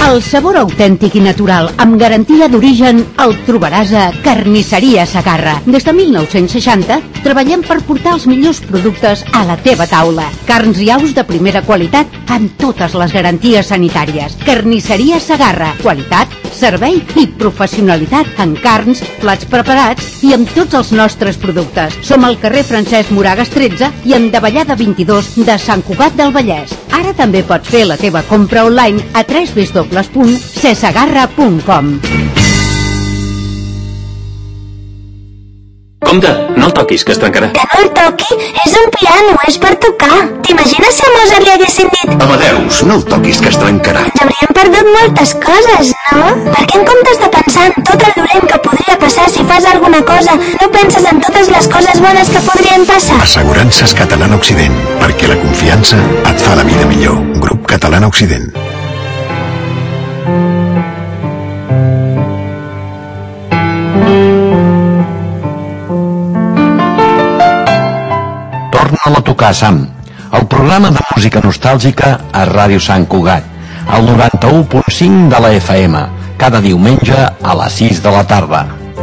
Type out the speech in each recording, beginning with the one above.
El sabor autèntic i natural, amb garantia d'origen, el trobaràs a Carnisseria Segarra. Des de 1960 treballem per portar els millors productes a la teva taula. Carns i aus de primera qualitat amb totes les garanties sanitàries. Carnisseria Segarra. Qualitat, servei i professionalitat en carns, plats preparats i amb tots els nostres productes. Som al carrer Francesc Moragas 13 i en Davallada 22 de Sant Cugat del Vallès. Ara també pots fer la teva compra online a www.cesegarra.com. Compte, no el toquis, que es trencarà. Que no el toqui? És un piano, és per tocar. T'imagines si a Mozart li haguessin dit Amadeus, no el toquis, que es trencarà. ens hauríem perdut moltes coses, no? Perquè en comptes de pensar en tot el dolent que podria passar si fas alguna cosa, no penses en totes les coses bones que podrien passar? Assegurances Catalana Occident, perquè la confiança et fa la vida millor. Grup Catalana Occident. Torna-la a tocar, Sam. El programa de música nostàlgica a Ràdio Sant Cugat, al 91.5 de la FM, cada diumenge a les 6 de la tarda.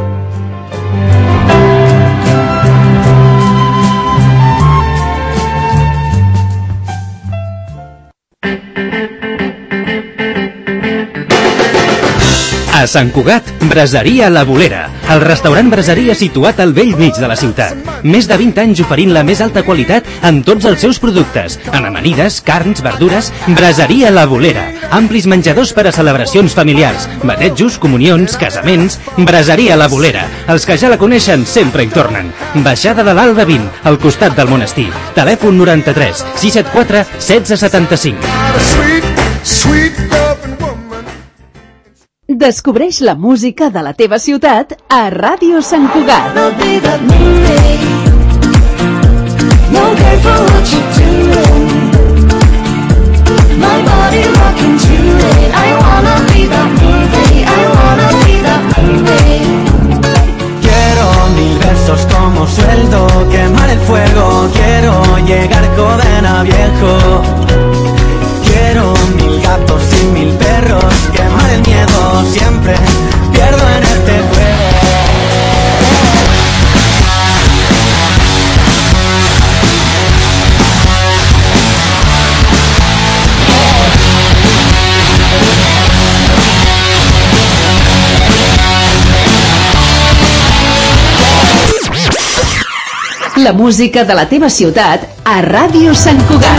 A Sant Cugat, Braseria La Bolera, el restaurant braseria situat al vell mig de la ciutat. Més de 20 anys oferint la més alta qualitat en tots els seus productes, en amanides, carns, verdures. Braseria La Bolera, amplis menjadors per a celebracions familiars, batejos, comunions, casaments. Braseria La Bolera, els que ja la coneixen sempre hi tornen. Baixada de l'Alba 20, al costat del monestir. Telèfon 93 674 1675. Descobreix la música de la teva ciutat a Ràdio Sant Cugat. Quiero 1000 versos como sueldo, quemar el fuego, quiero llegar Codena Viejo. Quiero 1000 gatos y 1000 perros, quemar el miedo, siempre pierdo en este juego. La música de la teva ciutat a Ràdio Sant Cugat.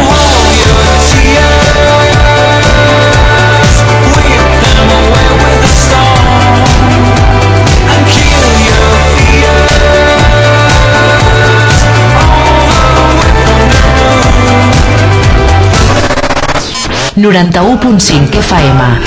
91.5 FM.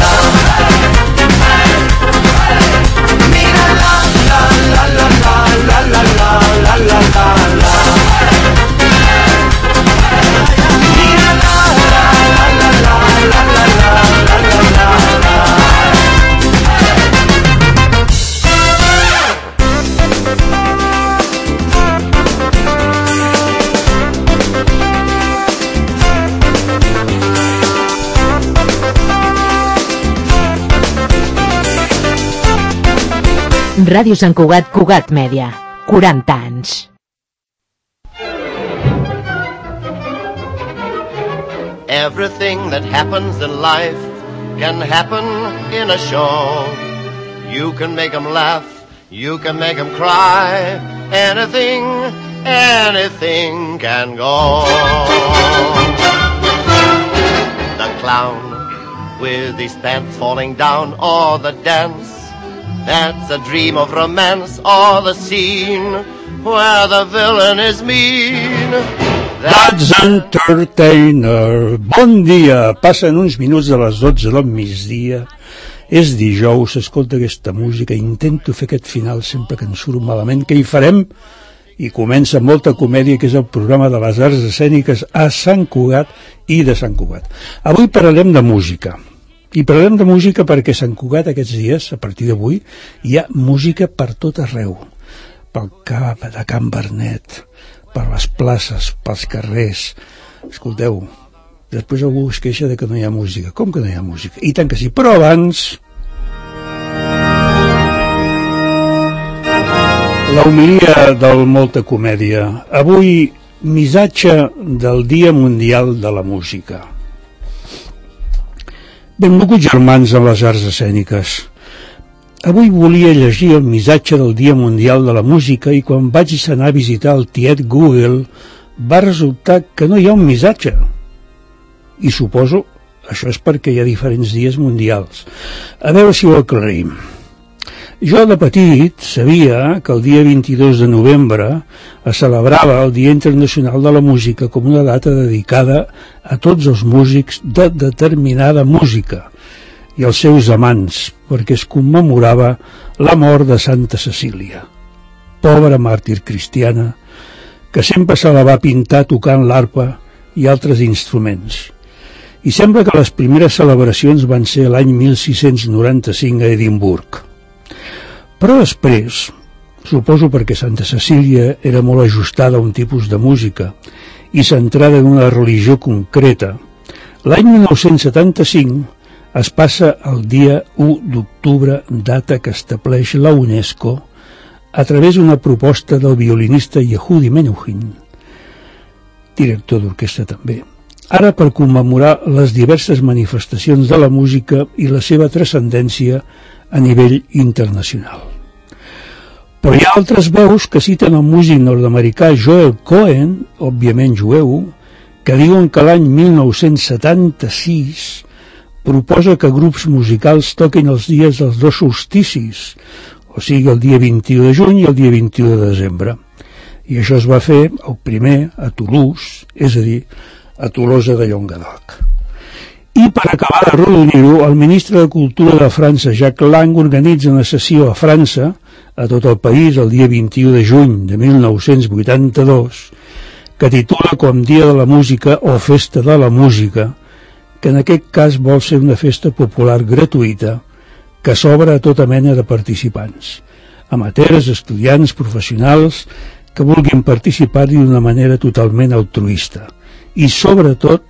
Ràdio Sant Cugat, Cugat Mèdia. 40 anys. Everything that happens in life can happen in a show. You can make them laugh, you can make them cry. Anything, anything can go. The clown with his pants falling down, or the dance that's a dream of romance, or the scene where the villain is mean. That's Entertainer. Bon dia, passen uns minuts de les 12 del migdia. És dijous, escolta aquesta música, intento fer aquest final sempre que em surt malament, que hi farem, i comença amb molta comèdia, que és el programa de les arts escèniques a Sant Cugat i de Sant Cugat. Avui parlarem de música. I parlem de música perquè a Sant Cugat aquests dies, a partir d'avui, hi ha música per tot arreu. Pel cap de Can Bernet, per les places, pels carrers. Escolteu, Després algú es queixa de que no hi ha música. Com que no hi ha música? I tant que sí, però abans... La homilia del Molta Comèdia. Avui, missatge del Dia Mundial de la Música. Benvolguts germans en les arts escèniques. Avui volia llegir el missatge del Dia Mundial de la Música i quan vaig anar a visitar el tiet Google va resultar que no hi ha un missatge. I suposo, això és perquè hi ha diferents dies mundials. A veure si ho aclarim. Jo de petit sabia que el dia 22 de novembre es celebrava el Dia Internacional de la Música com una data dedicada a tots els músics de determinada música i els seus amants, perquè es commemorava la mort de Santa Cecília, pobra màrtir cristiana, que sempre se la va pintar tocant l'arpa i altres instruments. I sembla que les primeres celebracions van ser l'any 1695 a Edimburg. Però després, suposo perquè Santa Cecília era molt ajustada a un tipus de música i centrada en una religió concreta, l'any 1975 es passa el dia 1 d'octubre, data que estableix la UNESCO a través d'una proposta del violinista Yehudi Menuhin, director d'orquestra també, ara per commemorar les diverses manifestacions de la música i la seva transcendència a nivell internacional. Però hi ha altres veus que citen el músic nord-americà Joel Cohen, òbviament jueu, que diuen que l'any 1976 proposa que grups musicals toquin els dies dels dos solsticis, o sigui el dia 21 de juny i el dia 21 de desembre. I això es va fer el primer a Toulouse, és a dir, a Tolosa de Llenguadoc. I per acabar de rodonir-ho, el ministre de Cultura de França, Jacques Lang, organitza una sessió a França, a tot el país, el dia 21 de juny de 1982, que titula com Dia de la Música o Festa de la Música, que en aquest cas vol ser una festa popular gratuïta que s'obre a tota mena de participants, amateurs, estudiants, professionals, que vulguin participar-hi d'una manera totalment altruista. I sobretot,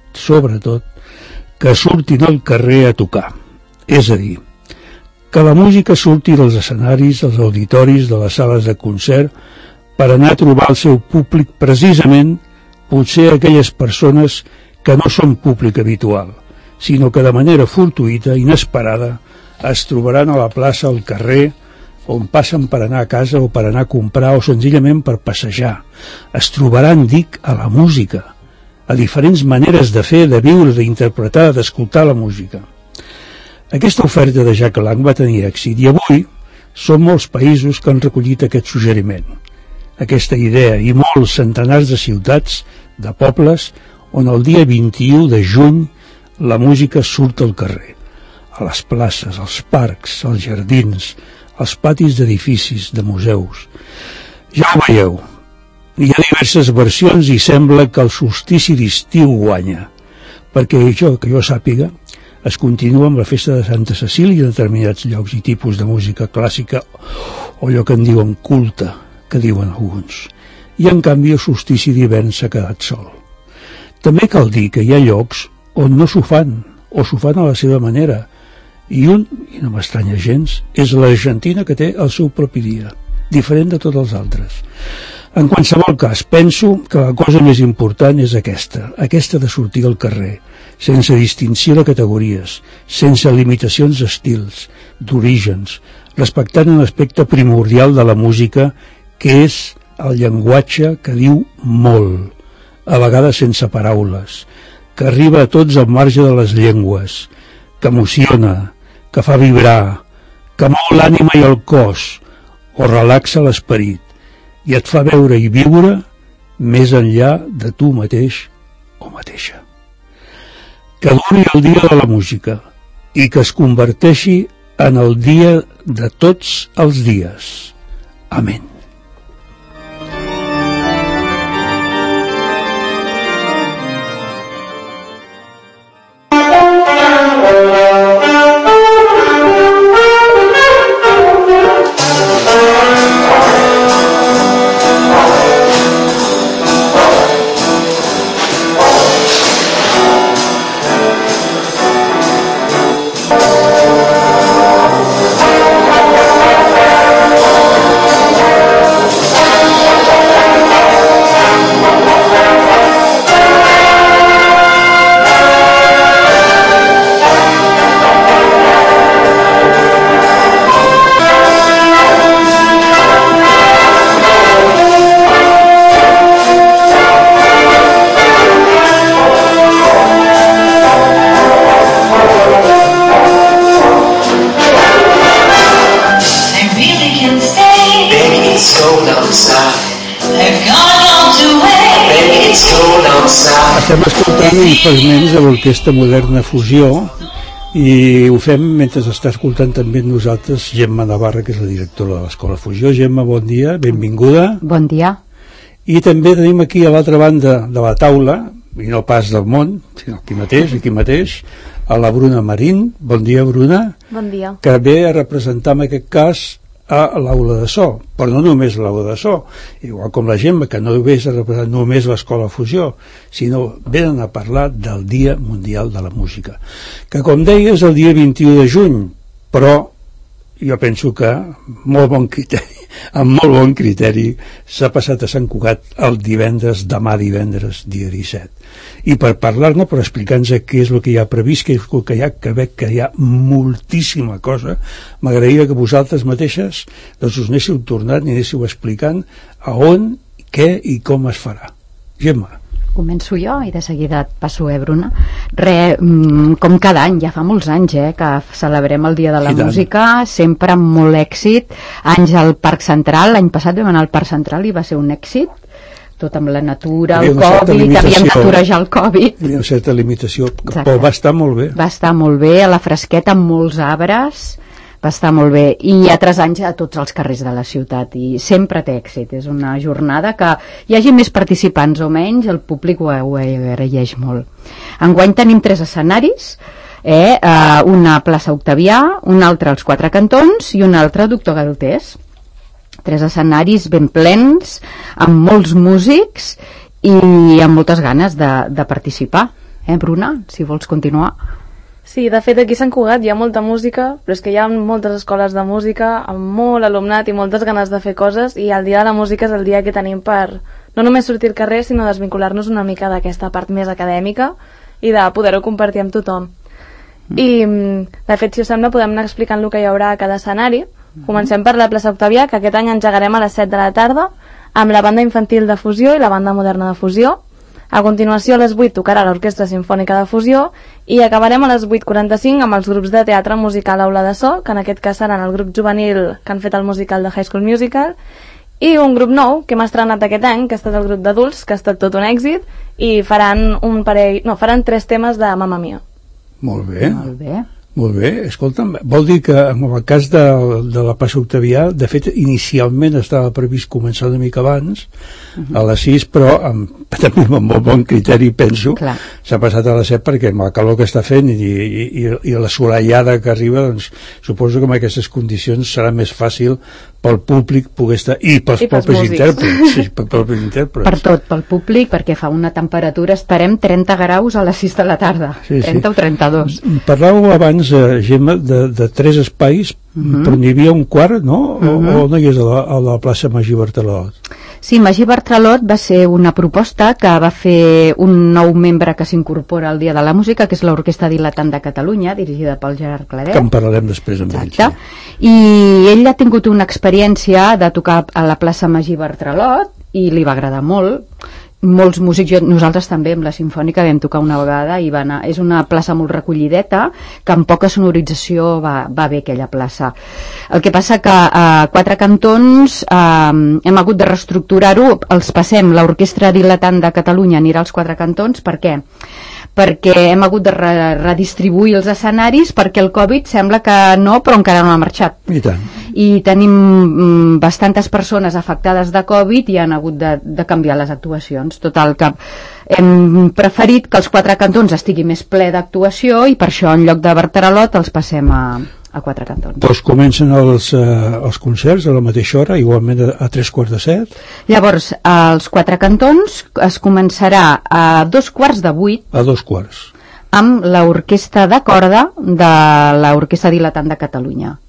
que surtin al carrer a tocar. És a dir, que la música surti dels escenaris, dels auditoris, de les sales de concert, per anar a trobar el seu públic precisament, potser aquelles persones que no són públic habitual, sinó que de manera fortuïta, inesperada, es trobaran a la plaça, al carrer, on passen per anar a casa o per anar a comprar o senzillament per passejar. Es trobaran, dic, a la música, a diferents maneres de fer, de viure, d'interpretar, d'escoltar la música. Aquesta oferta de Jacques Lang va tenir èxit i avui són molts països que han recollit aquest suggeriment, aquesta idea, i molts centenars de ciutats, de pobles, on el dia 21 de juny la música surt al carrer, a les places, als parcs, als jardins, als patis d'edificis, de museus. Ja ho veieu, hi ha diverses versions i sembla que el solstici d'estiu guanya, perquè això, que jo sàpiga, es continua amb la festa de Santa Cecília en determinats llocs i tipus de música clàssica o allò que en diuen culta, que diuen alguns. I en canvi el solstici d'hivern s'ha quedat sol. També cal dir que hi ha llocs on no s'ho fan, o s'ho fan a la seva manera, i no m'estranya gens, és l'Argentina, que té el seu propi dia, diferent de tots els altres. En qualsevol cas, penso que la cosa més important és aquesta de sortir al carrer, sense distinció de categories, sense limitacions d'estils, d'orígens, respectant un aspecte primordial de la música, que és el llenguatge que diu molt, a vegades sense paraules, que arriba a tots al marge de les llengües, que emociona, que fa vibrar, que mou l'ànima i el cos, o relaxa l'esperit, i et fa veure i viure més enllà de tu mateix o mateixa. Que duri el dia de la música i que es converteixi en el dia de tots els dies. Amén. escoltant uns fragments de l'Orquestra Moderna Fusió i ho fem mentre està escoltant també nosaltres Gemma Navarra, que és la directora de l'Escola Fusió. Gemma, bon dia, benvinguda. Bon dia. I també tenim aquí a l'altra banda de la taula, i no pas del món, sinó aquí mateix, a la Bruna Marín. Bon dia, Bruna. Bon dia. Que ve a representar en aquest cas a l'aula de so, però no només l'aula de so, igual com la Gemma, que no ve a representar només l'Escola Fusió, sinó venen a parlar del Dia Mundial de la Música, que com deia és el dia 21 de juny, però jo penso que amb molt bon criteri s'ha passat a Sant Cugat el demà divendres, dia 17. I per parlar-ne, per explicar-nos què és el que hi ha previst, què és el que hi ha, que veig que hi ha moltíssima cosa, m'agradaria que vosaltres mateixes doncs us anéssiu tornant i anéssiu explicant a on, què i com es farà. Gemma. Començo jo i de seguida et passo, Bruna. Com cada any, ja fa molts anys que celebrem el Dia de la Música, sempre amb molt èxit. Anys al Parc Central, l'any passat vam anar al Parc Central i va ser un èxit, tot amb la natura, el Covid, havíem d'aturejar el Covid. Hi havia una certa limitació, però va estar molt bé. Va estar molt bé, a la fresqueta, amb molts arbres, va estar molt bé, i altres anys a tots els carrers de la ciutat, i sempre té èxit. És una jornada que hi hagi més participants o menys, el públic ho agraeix molt. Enguany tenim 3 escenaris, una plaça Octavià, un altre als Quatre Cantons i un altre Doctor Galtés. 3 escenaris ben plens, amb molts músics i amb moltes ganes de participar. Bruna, si vols continuar. Sí, de fet aquí a Sant Cugat hi ha molta música, però és que hi ha moltes escoles de música amb molt alumnat i moltes ganes de fer coses, i el Dia de la Música és el dia que tenim per no només sortir al carrer, sinó desvincular-nos una mica d'aquesta part més acadèmica i de poder-ho compartir amb tothom. I de fet, si us sembla, podem anar explicant el que hi haurà a cada escenari. Comencem per la plaça Octavià, que aquest any engegarem a les 7 de la tarda amb la banda infantil de Fusió i la banda moderna de Fusió. A continuació, a les 8 tocarà l'Orquestra Simfònica de Fusió i acabarem a les 8:45 amb els grups de teatre musical Aula de So, que en aquest cas seran el grup juvenil que han fet el musical de High School Musical, i un grup nou que hem estrenat aquest any, que ha estat el grup d'adults, que ha estat tot un èxit, i faran 3 temes de Mamma Mia. Molt bé. Molt bé, escolta'm, vol dir que en el cas de la plaça Octavià, de fet, inicialment estava previst començar una mica abans, a les 6, però també amb molt bon criteri, penso, s'ha passat a les 7 perquè amb el calor que està fent i la solellada que arriba, doncs suposo que en aquestes condicions serà més fàcil pel públic poder estar, i pels propis intèrprets. Per tot, pel públic, perquè fa una temperatura, esperem 30 graus a les 6 de la tarda, 30 o 32. Parlàveu abans, Gemma, de 3 espais, però n'hi havia un quart, no? O no hi és a la plaça Magí Bartralot? Sí, Magí Bartralot va ser una proposta que va fer un nou membre que s'incorpora al Dia de la Música, que és l'Orquestra Dilatant de Catalunya, dirigida pel Gerard Claret. Que en parlarem després amb ell. I ell ha tingut una experiència de tocar a la plaça Magí Bartralot i li va agradar molt. Molts músics, nosaltres també amb la Simfònica vam tocar una vegada i va anar, és una plaça molt recollideta, que amb poca sonorització va bé aquella plaça. El que passa que a Quatre Cantons hem hagut de reestructurar-ho, els passem, l'Orquestra Dilatant de Catalunya anirà als Quatre Cantons. Per què? Perquè hem hagut de redistribuir els escenaris, perquè el Covid sembla que no, però encara no ha marxat. I tant. I tenim bastantes persones afectades de Covid i han hagut de canviar les actuacions. Total, que hem preferit que els Quatre Cantons estigui més ple d'actuació i per això en lloc de Bartralot els passem a Quatre Cantons. Doncs comencen els concerts a la mateixa hora, igualment a 3:15. Llavors, als Quatre Cantons es començarà a 7:15. A 2:15. Amb l'orquestra de corda de l'Orquestra Dilatant de Catalunya.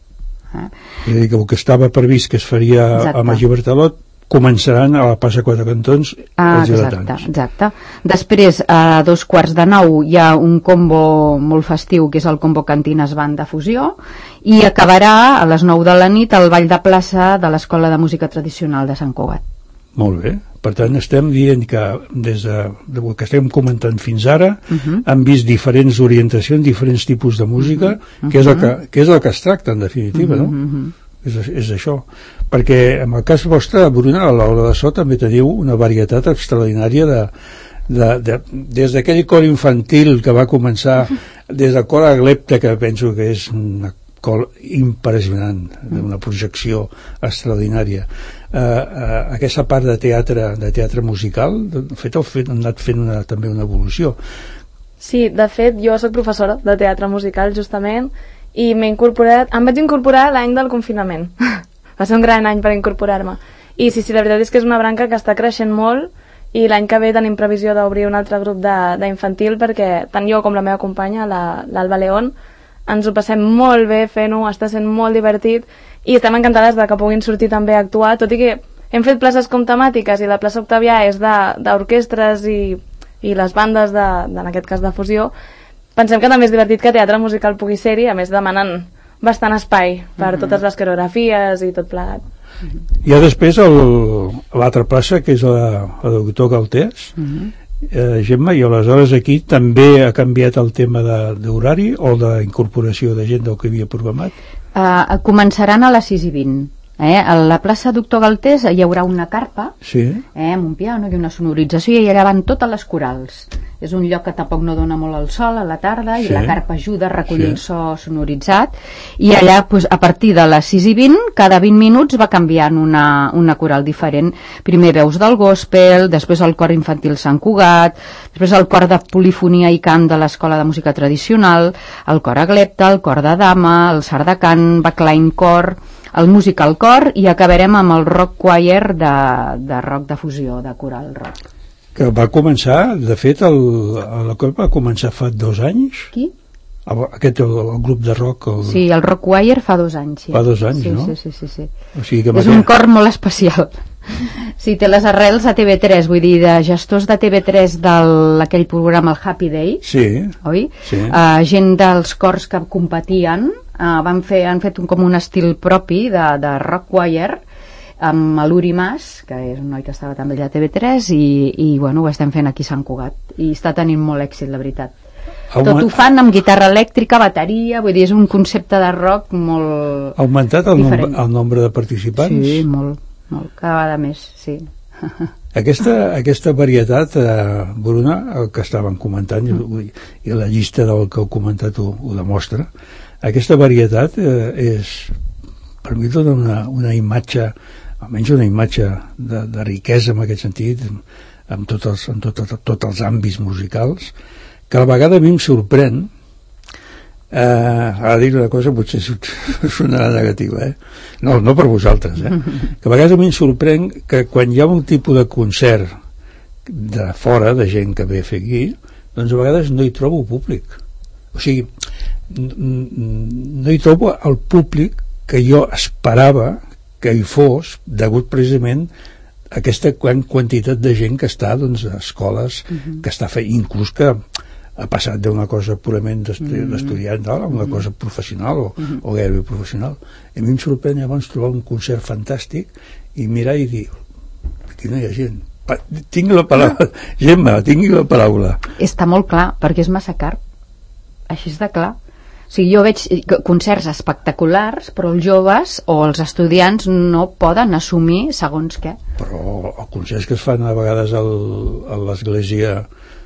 És a dir, que el que estava previst que es faria a Magí Bartralot començaran a la plaça Quatre Cantons els dilatants. Exacte. Després, a 8:45 hi ha un combo molt festiu, que és el combo Cantines Band de Fusió, i acabarà a les 9 de la nit al ball de plaça de l'Escola de Música Tradicional de Sant Cugat. Molt bé. Per tant, estem dient que des del que estem comentant fins ara hem vist diferents orientacions, diferents tipus de música, que és el que es tracta, en definitiva, no? És això. Perquè en el cas vostre, Bruna, a l'Aula de So també teniu una varietat extraordinària des d'aquell cor infantil que va començar des del cor Aglepta, que penso que és una cor impressionant, d'una projecció extraordinària, aquesta part de teatre musical, de fet han anat fent també una evolució. Sí, de fet jo soc professora de teatre musical justament, i em vaig incorporar l'any del confinament. Va ser un gran any per incorporar-me, i sí, la veritat és que és una branca que està creixent molt, i l'any que ve tenim previsió d'obrir un altre grup d'infantil, perquè tant jo com la meva companya, l'Alba León, ens ho passem molt bé fent-ho, està sent molt divertit, i estem encantades de que puguin sortir també a actuar, tot i que hem fet places com temàtiques, i la plaça Octavià és d'orquestres i les bandes, en aquest cas de fusió. Pensem que també és divertit que teatre musical pugui ser-hi, a més demanant bastant espai per totes les coreografies i tot plegat. Hi ha després l'altra plaça, que és la del doctor Galtés, Gemma, i aleshores aquí també ha canviat el tema d'horari o d'incorporació de gent del que havia programat? Començaran a les 6:20. A la plaça Doctor Galtés hi haurà una carpa, amb un piano i una sonorització, i allà van totes les corals. És un lloc que tampoc no dona molt el sol a la tarda, i la carpa ajuda a recollir el so sonoritzat, i allà a partir de les 6:20 cada 20 minuts va canviant una coral diferent. Primer veus del gospel, després el cor infantil Sant Cugat, després el cor de polifonia i cant de l'Escola de Música Tradicional, el cor Aglepta, el cor de dama, el sardacant, backline cor, el musical cor, i acabarem amb el rock choir de rock de fusió, de coral rock, que va començar, de fet la cor va començar fa 2 anys. Qui? El grup de rock sí, el rock choir fa 2 anys, sí. Fa 2 anys, sí, no? Sí. O sigui que és un cor molt especial. Sí, té les arrels a TV3, vull dir, de gestors de TV3 d'aquell programa, el Happy Day, oi? Sí. Gent dels cors que competien han fet com un estil propi de rock choir, amb l'Uri Mas, que és un noi que estava també allà a TV3, i bueno, ho estem fent aquí a Sant Cugat, i està tenint molt èxit, la veritat. Tot ho fan amb guitarra elèctrica, bateria, vull dir, és un concepte de rock molt ha augmentat el nombre de participants? Sí, molt, cada vegada més, sí. Aquesta varietat, Bruna, el que estaven comentant, i la llista del que heu comentat ho demostra, aquesta varietat és, per mi, dona una imatge, almenys una imatge de riquesa en aquest sentit, en tots els àmbits musicals, que a la vegada a mi em sorprèn, ara dir una cosa potser sonarà negativa, no per vosaltres, que a vegades a mi em sorprèn que quan hi ha un tipus de concert de fora, de gent que ve a fer aquí, doncs a vegades no hi trobo públic, o sigui, no hi trobo el públic que jo esperava que hi fos, degut precisament a aquesta quantitat de gent que està a escoles, que està fent, inclús que ha passat d'una cosa purament d'estudiant a una cosa professional o gairebé professional. A mi em sorprèn llavors trobar un concert fantàstic i mirar i dir, aquí no hi ha gent. Tinc la paraula, Gemma, tingui la paraula. Està molt clar, perquè és massa car. Així és de clar. O sigui, jo veig concerts espectaculars, però els joves o els estudiants no poden assumir segons què. Però els concerts que es fan a vegades a l'església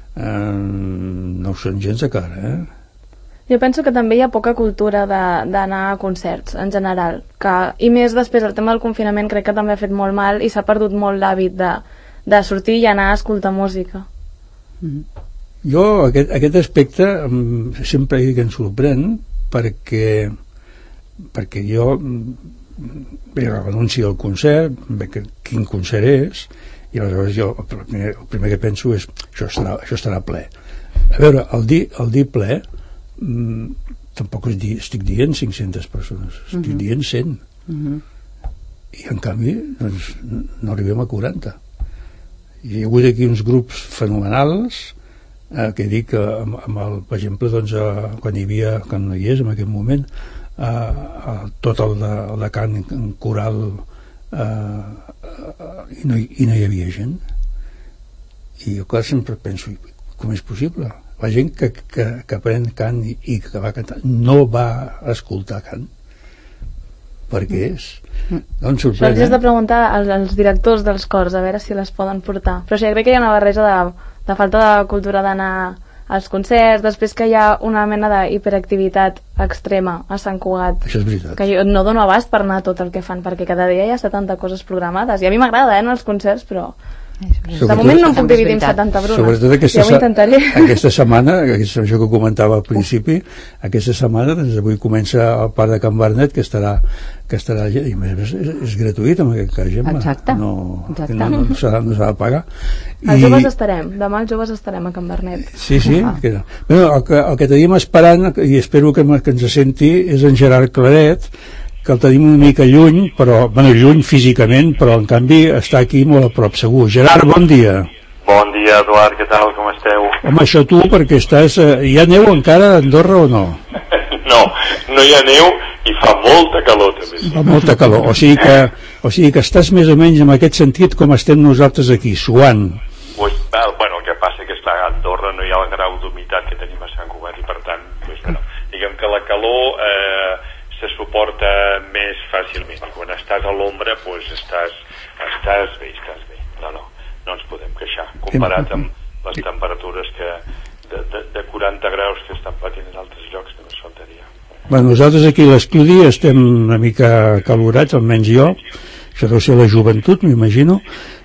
no són gens de cara, Jo penso que també hi ha poca cultura d'anar a concerts, en general. I més després, el tema del confinament crec que també ha fet molt mal i s'ha perdut molt l'hàbit de sortir i anar a escoltar música. Jo aquest aspecte sempre he dit que em sorprèn perquè jo renuncio al concert, quin concert és, i aleshores jo el primer que penso és això estarà ple. A veure, el dir ple tampoc estic dient 500 persones, estic dient 100, i en canvi doncs, no arribem a 40. Hi ha hagut aquí uns grups fenomenals que dic, per exemple, doncs, quan no hi és en aquest moment, tot el de cant coral i no hi havia gent, i jo clar sempre penso, com és possible? La gent que aprèn cant i que va cantar no va escoltar cant, per què és? No em sorprèn, Això has de preguntar als directors dels cors a veure si les poden portar, però sí, crec que hi ha una barreja de falta de cultura d'anar als concerts, després que hi ha una mena d'hiperactivitat extrema a Sant Cugat. Això és veritat. Que jo no dono abast per anar a tot el que fan, perquè cada dia hi ha 70 coses programades, i a mi m'agrada anar als concerts, però de moment no em puc dividir en 70 brunes. Sobretot ja ho intentaré. Aquesta setmana, això que comentava al principi, aquesta setmana, doncs avui comença el Parc de Can Bernet, que estarà i és gratuït en aquest cas, Gemma. Exacte. No s'ha de pagar. Els joves estarem, demà els joves estarem a Can Bernet. Sí. Bueno, el que tenim esperant, i espero que ens senti, és en Gerard Claret, que el tenim una mica lluny, però, lluny físicament, però en canvi està aquí molt a prop, segur. Gerard, bon dia. Bon dia, Eduard, què tal, com esteu? Home, això tu, perquè estàs... Hi ha neu encara a Andorra o no? No hi ha neu i fa molta calor, també. Fa molta calor, o sigui que estàs més o menys en aquest sentit com estem nosaltres aquí, suant. Pues, bueno, el que passa que a Andorra no hi ha el grau d'humitat que tenim a Sant Cugat i per tant, diguem que la calor... se suporta més fàcilment i quan estàs a l'ombra pues estàs bé. No ens podem queixar comparat amb les temperatures de 40 graus que estan patint en altres llocs, que no és tonteria. Nosaltres aquí a l'estudi estem una mica calorats, almenys jo, això deu ser la joventut, m'imagino,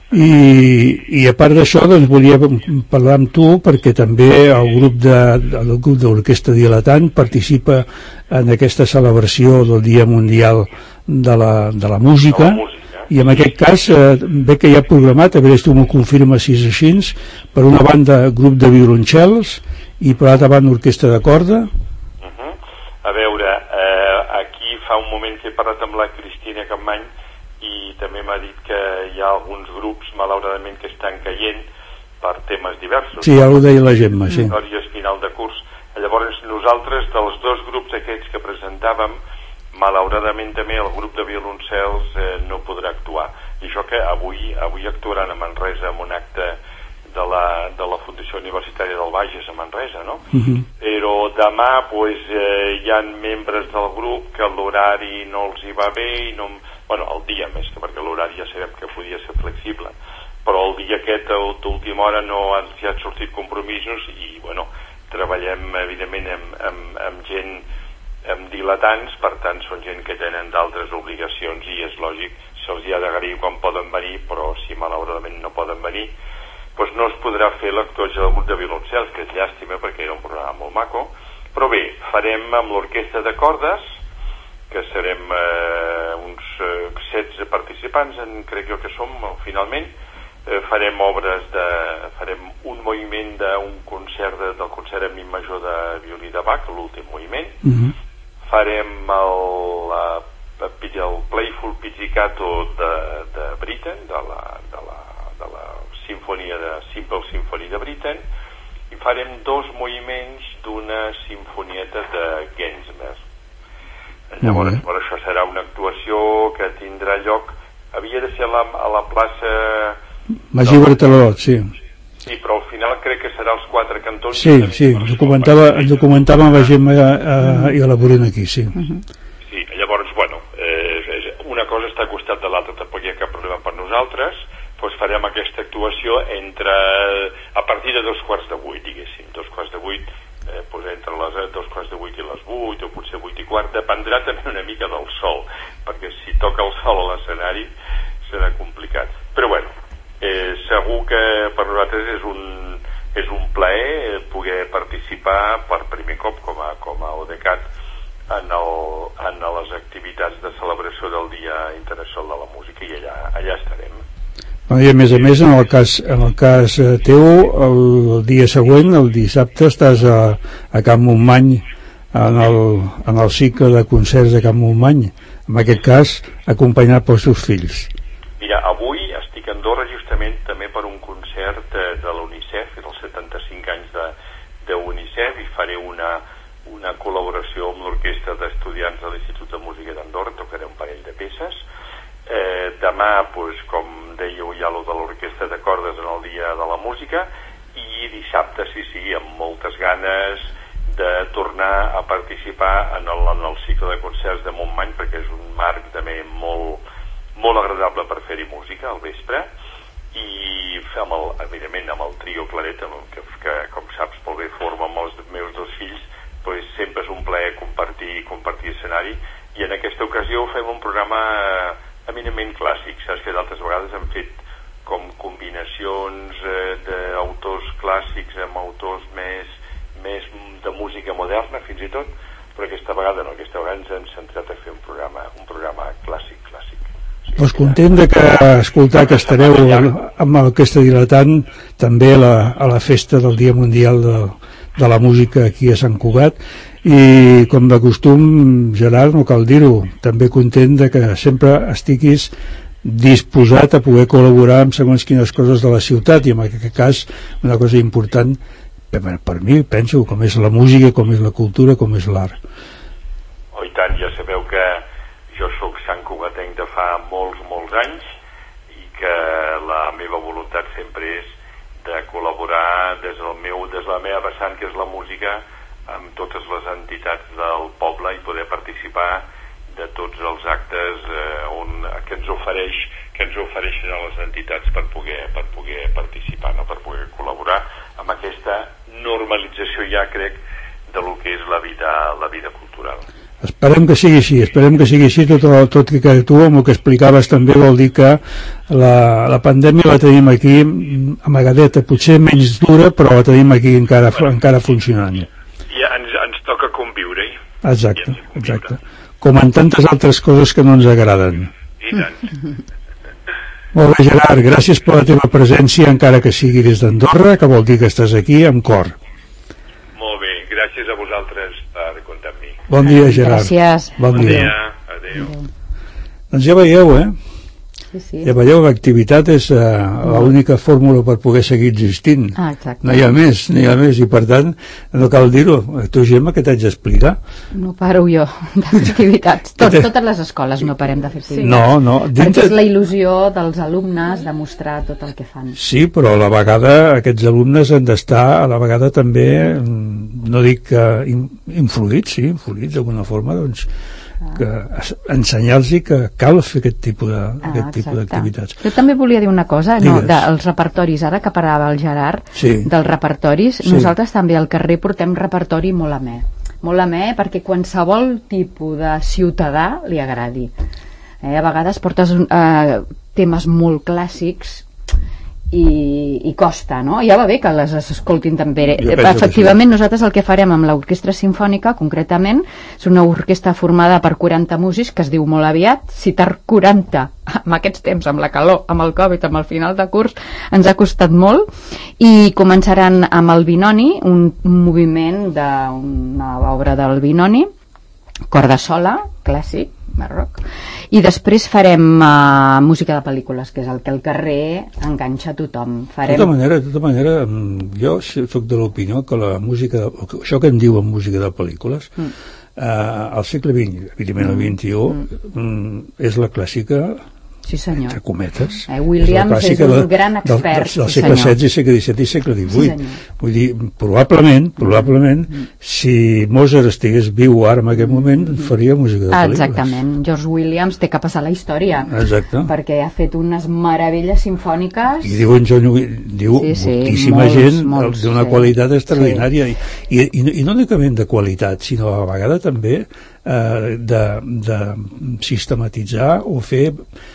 i a part d'això doncs volia parlar amb tu perquè també el grup de l'Orquestra Dilatant participa en aquesta celebració del Dia Mundial de la Música, i en aquest cas ve que hi ha programat, a veure si tu m'ho confirmes si és així, per una banda grup de violoncels i per l'altra banda orquestra de corda. A veure, aquí fa un moment que he parlat amb la Cristina Campmany i també m'ha dit que hi ha alguns grups, malauradament, que estan caient per temes diversos. Sí, ja ho deia la Gemma, sí. Històries final de curs. Llavors, nosaltres, dels dos grups aquests que presentàvem, malauradament també el grup de violoncels no podrà actuar. I això que avui actuaran a Manresa en un acte de la Fundació Universitària del Bages a Manresa, no? Però demà, hi ha membres del grup que l'horari no els hi va bé i no... Bueno, el dia més, perquè l'horari ja sabem que podia ser flexible, però el dia aquest d'última hora no ens hi han sortit compromisos i, treballem evidentment amb gent, amb dilatants, per tant són gent que tenen d'altres obligacions i és lògic, se'ls hi ha d'agrair quan poden venir, però si malauradament no poden venir, doncs no es podrà fer l'actuació del grup de violoncels, que és llàstima perquè era un programa molt maco, però bé, farem amb l'orquestra de cordes, que serem uns 16 participants, crec jo que som finalment, farem farem un moviment d'un concert del concert en mi major de violí de Bach, l'últim moviment, farem el Playful Pizzicato de Britten, de la sinfonia de Simple Symphony de Britten, i farem 2 moviments d'una sinfonieta de Gensmer. Llavors, això serà una actuació que tindrà lloc, havia de ser a la plaça Magí Bartalot, sí. Sí, però al final crec que serà als 4 cantons. Sí, ens ho comentava amb la Gemma i la Borina aquí, sí. Sí, llavors, una cosa està al costat de l'altra, tampoc hi ha cap problema per nosaltres, doncs farem aquesta actuació a partir de 7:15, diguéssim, 7:15, entre les 7:15 i les 8 o potser 8:15, dependrà també una mica del sol, perquè si toca el sol a l'escenari serà complicat, però segur que per nosaltres és un plaer poder participar per primer cop com a ODECAT en les activitats de celebració del Dia Internacional de la Música, i allà estarem. I a més, en el cas teu, el dia següent, el dissabte, estàs a Can Montmany en el cicle de concerts de Can Montmany, en aquest cas acompanyat pels teus fills. Mira, avui estic a Andorra justament també per un concert de l'UNICEF, dels 75 anys de UNICEF, i faré una col·laboració amb l'Orquestra d'Estudiants de l'Institut de Música d'Andorra, tocaré un parell de peces. Demà, com dèieu, hi ha lo de l'Orquestra de Cordes en el Dia de la Música, i dissabte, sí, amb moltes ganes de tornar a participar en el cicle de concerts de Montmany, perquè és un marc també molt agradable per fer-hi música al vespre, i evidentment amb el trio Claret, que com saps molt bé forma amb els meus dos fills, doncs sempre és un plaer compartir escenari, i en aquesta ocasió fem un programa eminentment clàssic. Saps que d'altres vegades hem fet com combinacions d'autors clàssics amb autors més de música moderna fins i tot, però aquesta vegada no, aquesta vegada ens hem centrat a fer un programa clàssic. Doncs content que escoltar que estareu amb l'Orquestra Diletant també a la festa del Dia Mundial de la Música aquí a Sant Cugat, i com de costum, Gerard, no cal dir-ho, també content de que sempre estiguis disposat a poder col·laborar amb segons quines coses de la ciutat, i en aquest cas una cosa important per mi, penso, com és la música, com és la cultura, com és l'art. Oh, i tant, ja sabeu que jo sóc Sant Cugatenc de fa molts anys, i que la meva voluntat sempre és de col·laborar des la meva vessant, que és la música, amb totes les entitats del poble i poder participar de tots els actes que ens ofereixen a les entitats per poder participar, no? Per poder col·laborar amb aquesta normalització, ja crec, de lo que és la vida cultural. Esperem que sigui així, tot i que tu amb el que explicaves també vol dir que la pandèmia la tenim aquí amagadeta, potser menys dura, però la tenim aquí encara funcionant. Ja ens toca conviure-hi. Exacte. Com en tantes altres coses que no ens agraden. I tant. Molt bé, Gerard, gràcies per la teva presència, encara que sigui des d'Andorra, que vol dir que estàs aquí amb cor. Molt bé, gràcies a vosaltres per comptar amb mi. Bon dia, Gerard. Gràcies. Bon dia. Adéu. Doncs ja veieu, Sí. Ja veieu, l'activitat és l'única fórmula per poder seguir existint. Exacte. No hi ha més, i per tant no cal dir-ho. Tu, Gemma, què t'haig d'explicar? No paro jo d'activitats. Totes les escoles no parem de fer activitats. No. Perquè és la il·lusió dels alumnes de mostrar tot el que fan. Sí, però a la vegada aquests alumnes han d'estar a la vegada també, no dic que influïts d'alguna forma, doncs que ensenyar-los que cal fer aquest tipus d'activitats. Jo també volia dir una cosa, dels repertoris, ara que parlava el Gerard, dels repertoris, nosaltres també al carrer portem repertori molt amè, perquè qualsevol tipus de ciutadà li agradi. A vegades portes temes molt clàssics i costa, no? Ja va bé que les escoltin també. Efectivament, nosaltres el que farem amb l'Orquestra Simfònica, concretament, és una orquestra formada per 40 músics, que es diu molt aviat, citar 40 amb aquests temps, amb la calor, amb el Covid, amb el final de curs, ens ha costat molt, i començaran amb el Binoni, un moviment d'una obra del Binoni, corda sola, clàssic, barroc, i després farem música de pel·lícules, que és el que al carrer enganxa tothom. De tota manera, jo soc de l'opinió que la música, això que en diuen música de pel·lícules, al segle XX, evidentment el XXI, és la clàssica, sí, senyor. entre cometes, Williams és un gran expert, del segle XVI, segle XVII i segle XVIII. Vull dir, probablement, si Mozart estigués viu ara en aquest moment, faria música de pel·lícules. Exactament. George Williams té que passar la història. Exacte. Perquè ha fet unes meravelles simfòniques. I diu moltíssima gent d'una qualitat extraordinària. I no únicament de qualitat, sinó a la vegada també de sistematitzar o fer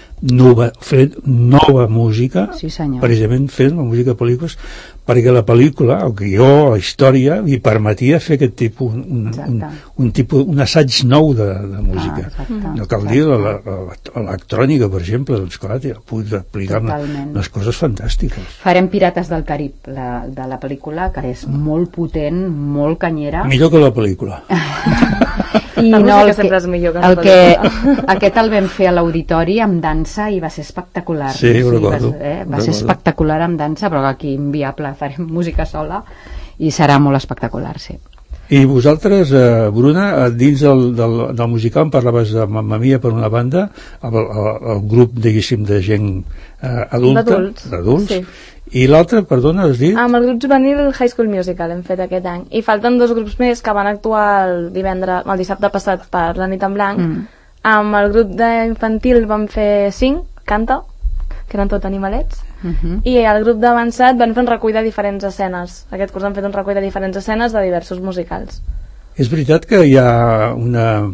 nova música, precisament fent la música de pel·lícules, perquè la pel·lícula, el guió, la història, li permetia fer aquest tipus, un assaig nou de música. No cal dir l'electrònica, per exemple, doncs clar, puc explicar unes coses fantàstiques. Farem Pirates del Carib, de la pel·lícula, que és molt potent, molt canyera. Millor que la pel·lícula. I no, aquest el vam fer a l'auditori amb dansa i va ser espectacular. Sí, ho recordo. Va ser espectacular amb dansa, però aquí inviable, farem música sola i serà molt espectacular, sí. I vosaltres, Bruna, dins del musical em parlaves de Mamma Mia per una banda, el grup, diguéssim, de gent adulta, d'adults, i l'altre, perdona, has dit? Amb el grup juvenil High School Musical hem fet aquest any, i falten 2 grups més que van actuar el dissabte passat per la nit en blanc. Amb el grup d'infantil vam fer 5, canta, que eren tot animalets, i el grup d'avançat van fer un recull de diferents escenes. Aquest curs han fet un recull de diferents escenes de diversos musicals. És veritat que hi ha una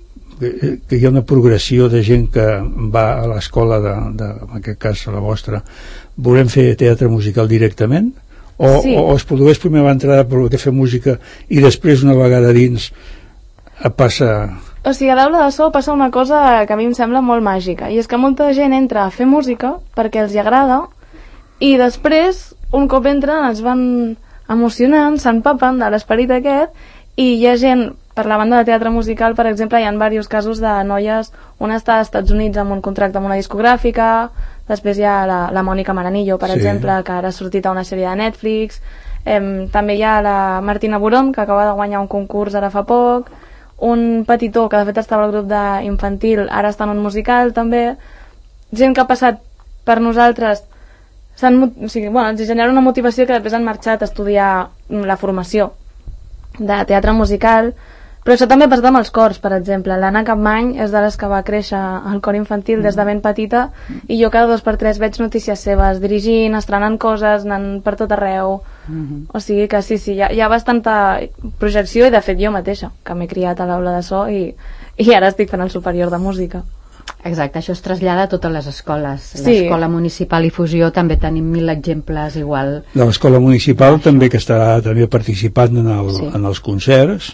progressió de gent que va a l'escola en aquest cas a la vostra, volem fer teatre musical directament? O es produeix primer l'entrada per fer música i després una vegada dins passa... O sigui, a l'aula de so passa una cosa que a mi em sembla molt màgica, i és que molta gent entra a fer música perquè els hi agrada, i després, un cop entren, es van emocionant, s'empapen de l'esperit aquest, i hi ha gent, per la banda de teatre musical, per exemple, hi ha diversos casos de noies, una està als Estats Units amb un contracte amb una discogràfica, després hi ha la Mònica Maranillo, per exemple, que ara ha sortit a una sèrie de Netflix, també hi ha la Martina Borom, que acaba de guanyar un concurs ara fa poc, un petitó que de fet estava al grup d'infantil, ara està en un musical també, gent que ha passat per nosaltres, o sigui, ens genera una motivació que després han marxat a estudiar la formació de teatre musical. Però això també ha passat amb els cors, per exemple. L'Anna Capmany és de les que va créixer al cor infantil des de ben petita, i jo cada 2 per 3 veig notícies seves, dirigint, estrenant coses, anant per tot arreu. O sigui que sí, hi ha bastanta projecció, i de fet jo mateixa, que m'he criat a l'aula de so i ara estic fent el superior de música. Exacte, això es trasllada a totes les escoles. L'escola municipal i Fusió també tenim 1000 exemples igual. De l'escola municipal també, que està també participant en els concerts.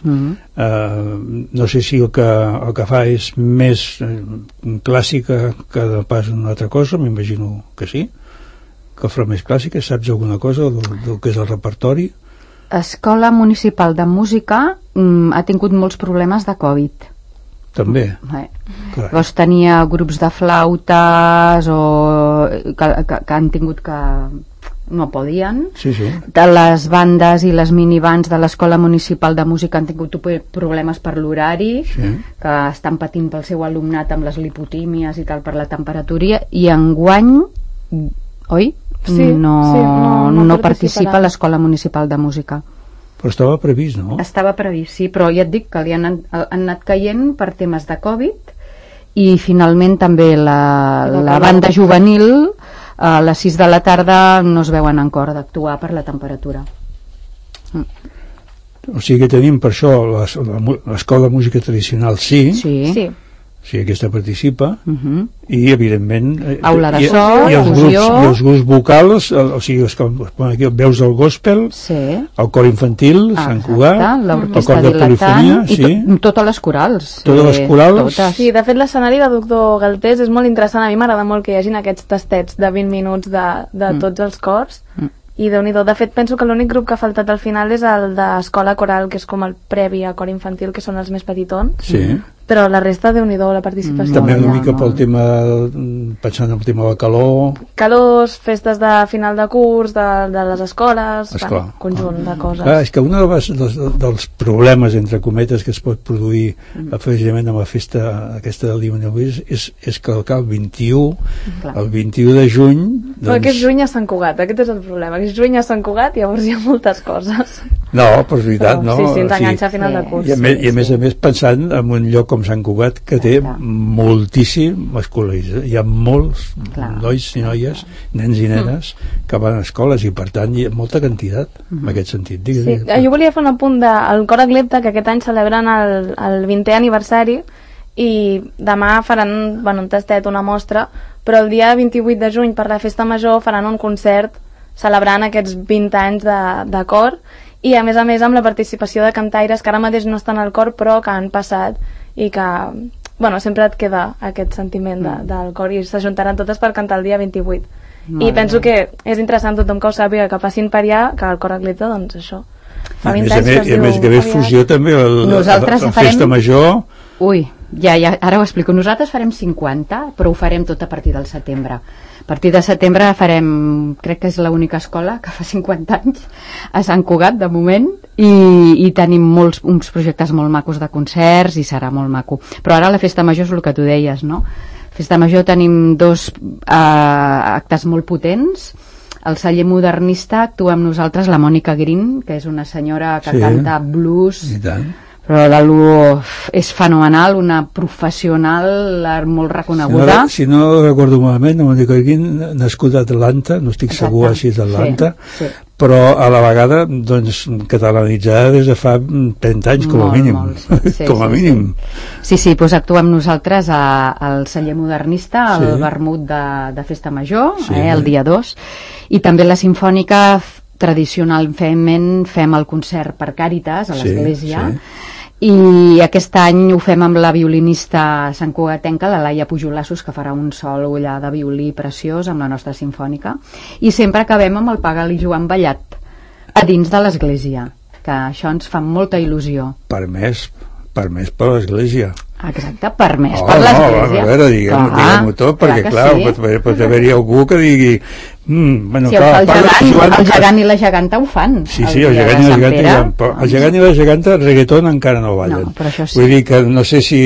No sé si el que fa és més clàssica que de pas una altra cosa, m'imagino que sí, que fa més clàssica. Saps alguna cosa del que és el repertori? Escola Municipal de Música ha tingut molts problemes de Covid. També. Llavors tenia grups de flautes que han tingut que no podien. De les bandes i les minibans de l'Escola Municipal de Música han tingut problemes per l'horari, que estan patint pel seu alumnat amb les lipotímies i tal, per la temperatura, i enguany, oi? No participa a l'Escola Municipal de Música. Però estava previst, no? Estava previst, sí, però ja et dic que li han anat caient per temes de Covid, i finalment també la banda juvenil a les 6 de la tarda no es veuen en cor d'actuar per la temperatura. O sigui que tenim per això l'Escola de Música Tradicional sí, aquesta participa, i evidentment aula de so, i els grups vocals, o sigui, aquí veus del gospel, el cor infantil, Sant Cugat, el cor de polifonia, i totes les corals. Sí, de fet l'escenari de Doctor Galtés és molt interessant. A mi m'agrada molt que hi hagin aquests tastets de 20 minuts de tots els cors, i Déu-n'hi-do. De fet, penso que l'únic grup que ha faltat al final és el d'Escola Coral, que és com el previ a cor infantil, que són els més petitons, però la resta, Déu-n'hi-do, la participació. També una mica pel tema, pensant en el tema de calors, festes de final de curs de les escoles, conjunt de coses. És que un dels problemes, entre cometes, que es pot produir afegiment amb la festa aquesta del dia és que el 21 de juny... Però que és juny a Sant Cugat, aquest és el problema, que és juny a Sant Cugat, llavors hi ha moltes coses. No, però és veritat, no? Sí, ens enganxa a final de curs. I a més pensant en un lloc com Sant Cugat, que té moltíssim escolarització. Hi ha molts nois i noies, nens i nenes, que van a escoles, i per tant hi ha molta quantitat en aquest sentit. Jo volia fer un apunt del Cor Aglepta, que aquest any celebren el 20è aniversari, i demà faran un tastet, una mostra, però el dia 28 de juny, per la festa major, faran un concert celebrant aquests 20 anys de cor, i a més amb la participació de cantaires que ara mateix no estan al cor però que han passat, i que sempre et queda aquest sentiment del cor, i s'ajuntaran totes per cantar el dia 28. I penso que és interessant, tothom que ho sàpiga, que passin per allà, que el Cor Aglepta, doncs això, fa 20 anys que es diu. I a més que ve Fusió també, la festa major. Ui, ja, ara ho explico. Nosaltres farem 50, però ho farem tot a partir del setembre. A partir de setembre farem, crec que és l'única escola que fa 50 anys a Sant Cugat, de moment, i tenim uns projectes molt macos de concerts, i serà molt maco. Però ara la festa major és el que tu deies, no? Festa major tenim 2 actes molt potents. Al celler modernista actua amb nosaltres la Mònica Green, que és una senyora que canta blues però la Lu és fenomenal, una professional molt reconeguda. Si no recordo malament, no m'ho dic aquí, nascut a Atlanta, no estic segur si és d'Atlanta, però a la vegada doncs, catalanitzada des de fa 30 anys com a mínim. Com a mínim. Sí, doncs actuem nosaltres al celler modernista, al vermut de Festa Major, el dia 2, i també la Simfònica tradicionalment fem el concert per Càritas a l'església, i aquest any ho fem amb la violinista santcugatenca, la Laia Pujolassos, que farà un sol allà de violí preciós amb la nostra Simfònica, i sempre acabem amb el Pagal i Joan ballat a dins de l'església, que això ens fa molta il·lusió. Permès per l'església. Exacte, permès per l'església. A veure, diguem-ho tot, perquè clar, pot haver-hi algú que digui el gegant i la geganta ho fan. Sí, el gegant i la geganta, el gegant i la geganta reggaeton encara no ballen. Vull dir que no sé si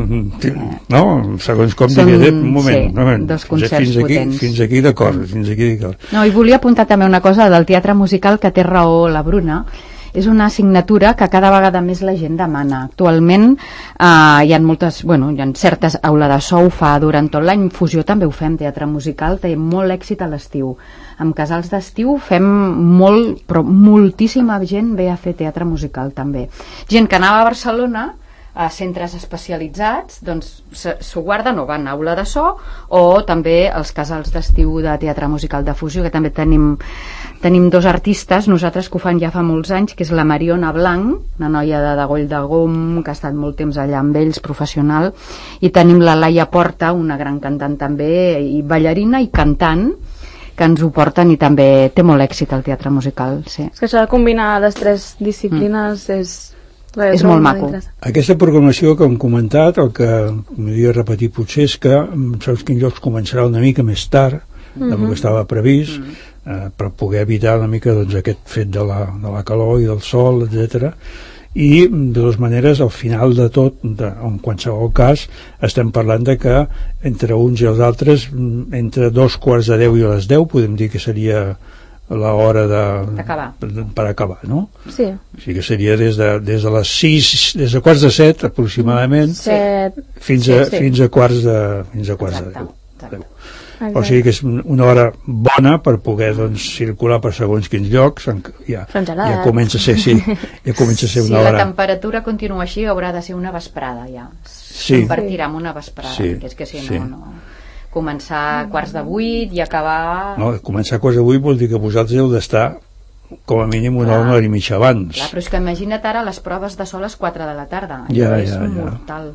segons com digui, un moment, dos concerts potents. Fins aquí d'acord. No, i volia apuntar també una cosa del teatre musical, que té raó la Bruna. És una assignatura que cada vegada més la gent demana. Actualment hi ha moltes, hi ha certes aula de so, ho fa durant tot l'any. Fusió també ho fem, teatre musical, té molt èxit a l'estiu. Amb casals d'estiu fem molt, però moltíssima gent ve a fer teatre musical també. Gent que anava a Barcelona a centres especialitzats, doncs s'ho guarden o van a aula de so, o també els casals d'estiu de teatre musical de Fusió, que també tenim dos artistes, nosaltres que ho fan ja fa molts anys, que és la Mariona Blanc, una noia de Degoll de Gom, que ha estat molt temps allà amb ells, professional, i tenim la Laia Porta, una gran cantant també, i ballarina i cantant, que ens ho porten, i també té molt èxit el teatre musical. Sí. És que això de combinar les tres disciplines és molt maco. Aquesta programació que hem comentat, el que m'hauria de repetir potser és que saps quins llocs començarà una mica més tard del que estava previst, per poder evitar una mica aquest fet de la calor i del sol, etc. I de totes maneres al final de tot, en qualsevol cas, estem parlant de que entre uns i els altres, entre 2:45 i les 10 podem dir que seria l'hora per acabar, no? Sí. O sigui que seria des de les 6, des de 6:45 aproximadament, fins a quarts de 10. O sigui que és una hora bona per poder circular per segons quins llocs. Ja comença a ser una hora. Si la temperatura continua així, haurà de ser una vesprada ja. Convertirà en una vesprada, que és que si no començar a 7:45 i acabar... No, començar a 7:45 vol dir que vosaltres heu d'estar com a mínim una hora i mitja abans. Clar, però és que imagina't ara les proves de sol a les 4 de la tarda. És mortal.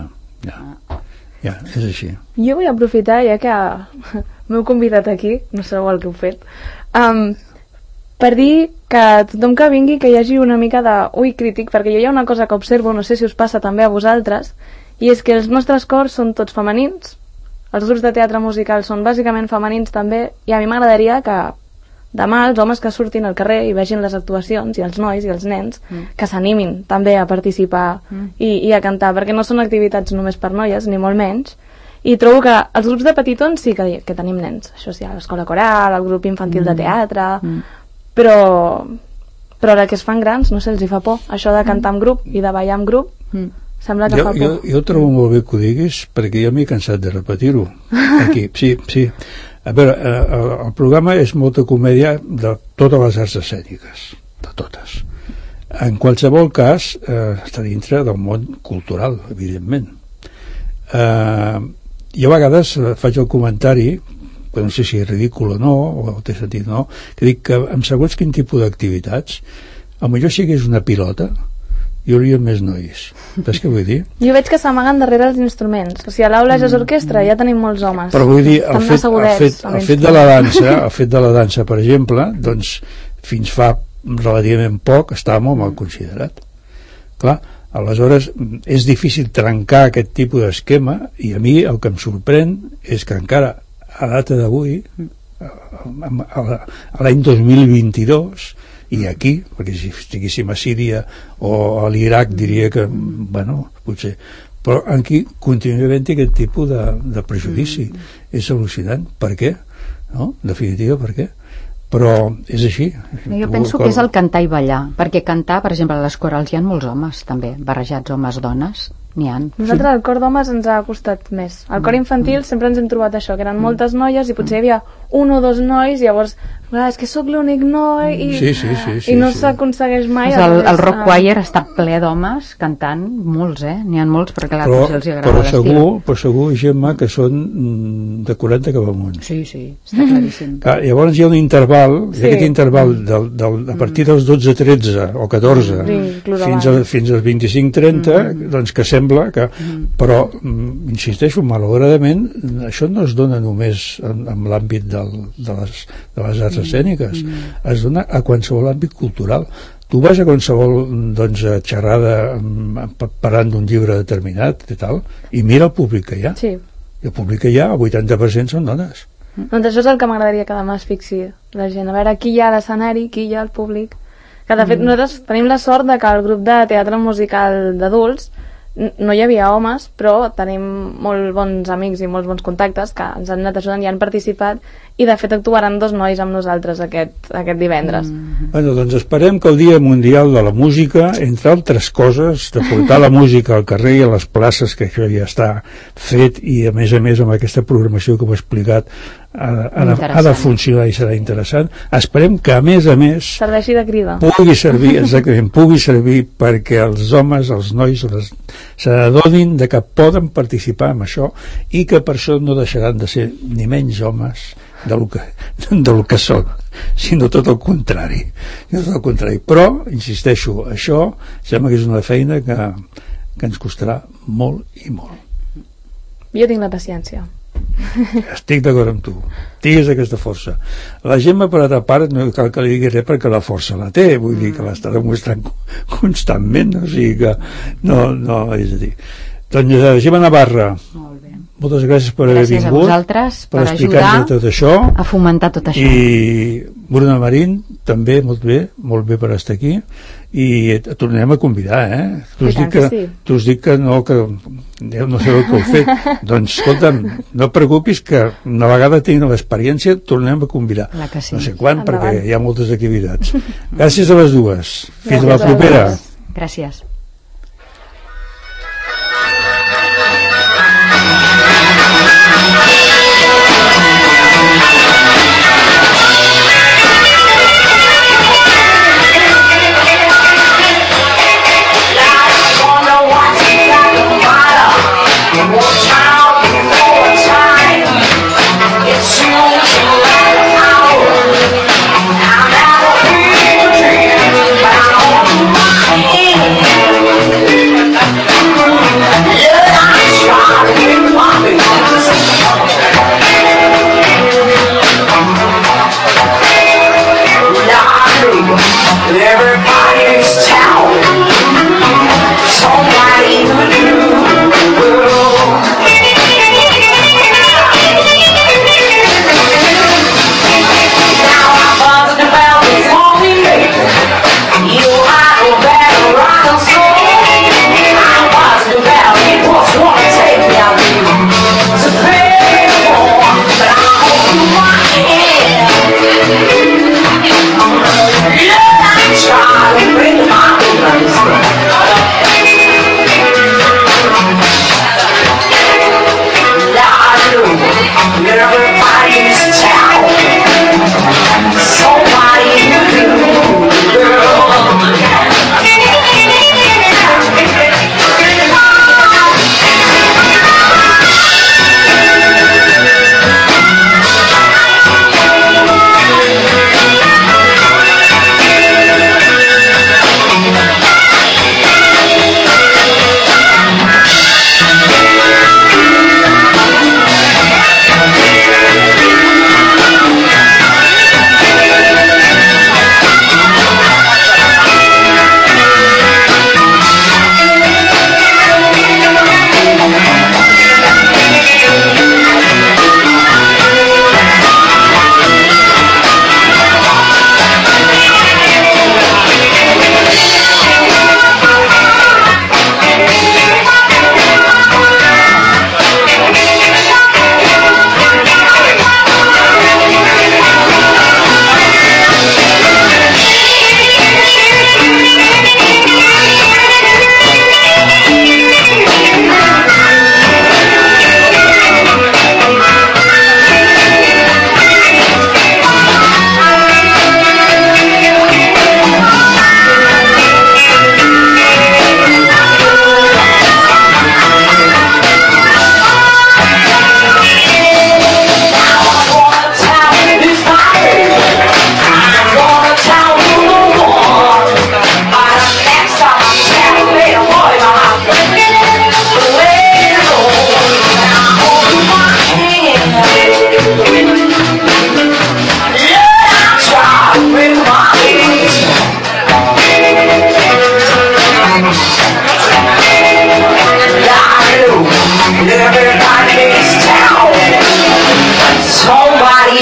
Ja, és així. Jo vull aprofitar, ja que m'heu convidat aquí, no sabeu el que heu fet, per dir que tothom que vingui que hi hagi una mica d'ull crític, perquè jo hi ha una cosa que observo, no sé si us passa també a vosaltres, i és que els nostres cors són tots femenins, els grups de teatre musical són bàsicament femenins també, i a mi m'agradaria que demà els homes que surtin al carrer i vegin les actuacions, i els nois i els nens, que s'animin també a participar i a cantar, perquè no són activitats només per noies, ni molt menys, i trobo que els grups de petitons sí que tenim nens, això sí, a l'escola coral, al grup infantil de teatre, però ara que es fan grans, no sé, els hi fa por, això de cantar en grup i de ballar en grup, sembla que fa por. Jo trobo molt bé que ho diguis, perquè jo m'he cansat de repetir-ho aquí, sí. A veure, el programa és molta comèdia de totes les arts escèniques, de totes. En qualsevol cas, està dintre del món cultural, evidentment. Jo a vegades faig el comentari, no sé si és ridícul o no, o té sentit o no, que dic que amb segons quin tipus d'activitats, potser si hagués una pilota, hi hauria més nois. Saps què vull dir? Jo veig que s'amaguen darrere els instruments. O sigui, a l'aula és orquestra, ja tenim molts homes. Però vull dir, el fet de la dansa, per exemple, doncs, fins fa relativament poc estava molt mal considerat. Clar, aleshores és difícil trencar aquest tipus d'esquema, i a mi el que em sorprèn és que encara a data d'avui, a l'any 2022, i aquí, perquè si estiguéssim a Síria o a l'Iraq diria que, potser, però aquí continua havent aquest tipus de prejudici. És al·lucinant. Per què? No? En definitiva, per què? però és així. Jo penso que és el cantar i ballar, perquè cantar, per exemple, a les corals hi ha molts homes també, barrejats homes-dones, n'hi ha. Nosaltres el cor d'homes ens ha costat més. Al cor infantil sempre ens hem trobat això, que eren moltes noies i potser hi havia un o dos nois, llavors, clar, és que sóc l'únic noi i no s'aconsegueix mai. El rock choir està ple d'homes cantant, molts, n'hi ha molts, perquè clar, potser els agrada l'estil. Però segur, Gemma, que són de 40 cap amunt. Sí, està claríssim. Llavors hi ha un interval, aquest interval a partir dels 12-13 o 14 fins als 25-30, doncs que sembla que... Però, insisteixo, malauradament, això no es dona només en l'àmbit de les arts escèniques, es dona a qualsevol àmbit cultural. Tu vas a qualsevol xerrada parlant d'un llibre determinat i mira el públic que hi ha. Sí. I el públic que hi ha, el 80% són dones. Doncs això és el que m'agradaria que demà es fixi la gent, a veure qui hi ha a l'escenari, qui hi ha al públic, que de fet nosaltres tenim la sort de que el grup de teatre musical d'adults no hi havia homes, però tenim molt bons amics i molts bons contactes que ens han anat ajudant i han participat, i de fet actuaran 2 nois amb nosaltres aquest divendres. Bueno, doncs esperem que el Dia Mundial de la Música, entre altres coses, de portar la música al carrer i a les places, que això ja està fet, i a més amb aquesta programació que ho he explicat ha de funcionar i serà interessant. Esperem que a més serveixi de crida, pugui servir perquè els homes, els nois s'adonin de que poden participar en això i que per això no deixaran de ser ni menys homes del que són, sinó tot el contrari. Però, insisteixo, això sembla que és una feina que ens costarà molt i molt. Jo tinc la paciència. Estic d'acord amb tu, digues aquesta força. La Gemma, per altra part, no cal que li digui res perquè la força la té, vull dir que l'està demostrant constantment, o sigui que no, és a dir. Doncs Gemma Navarra, moltes gràcies per haver vingut, gràcies a vosaltres per explicar-nos tot això, a fomentar tot això, i Bruna Marín també molt bé per estar aquí, i et tornem a convidar, tu us dic que no sé el que heu fet, doncs escolta'm, no et preocupis que una vegada tinguin l'experiència tornem a convidar, no sé quan, perquè hi ha moltes activitats. Gràcies a les dues, fins a la propera. Gràcies. Yeah.